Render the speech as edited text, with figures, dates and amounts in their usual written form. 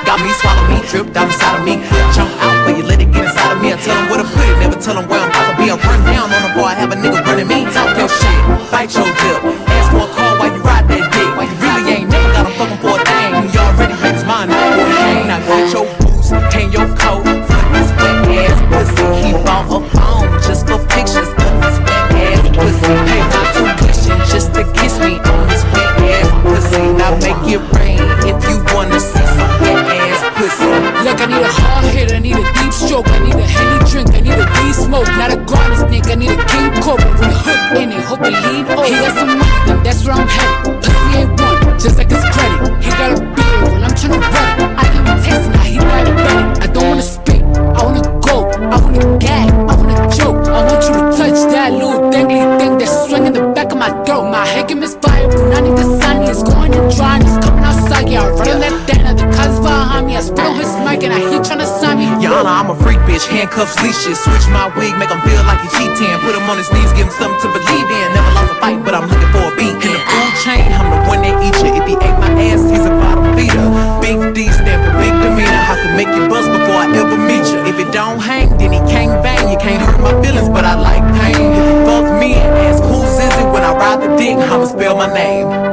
got me, swallow me, drip down inside of me. Jump out for you, let it get inside of me. I tell them where to put it, never tell them where I'm about to be. I run down on a boy, have a nigga running me. Talk your shit, bite your lip. Ask for a call while you ride that dick. You really ain't never got him fucking for a thing. You already made his mind up before he came. Now get your boots, hang your coat, flip this wet ass pussy. He bought a phone just for pictures of this wet ass pussy. Pay my tuition just to kiss me on this wet ass pussy. Now make it rain if you wanna see some wet ass pussy. Look, I need a hard hit, I need a deep stroke, I need a Henny drink, I need a weed smoke, not a garden snake, I need a king cobra with a hook in it, hope it lean over. He got some money, then that's where I'm headed. Pussy ain't one, just like his credit. He got a beard when I'm tryna run it. I give him taste, now he diabetic. I don't wanna spit, I wanna go, I wanna gag, I wanna choke. I want you to touch that little dangly thing that's swinging the back of my throat. My head can misfire, but I need the sun. It's going and drying, it's coming outside. Yeah, I run on that dana, the cuz behind me. I spit on his mic and I hear tryna sign me. Your Honor, I'm a freak bitch, handcuffs, leashes. Switch my wig, make him feel like he cheating. Put him on his knees, give him something to believe in. Never lost a fight, but I'm looking for a beat. In the food chain, I'm the one that eat you. If he ate my ass, he's a bottom feeder. Big D stand for big demeanor. I could make you bust before I ever meet you. If it don't hang, then he can't bang. You can't hurt my feelings, but I like pain. If you fuck me and ask whose is it when I ride the dick, I'ma spell my name.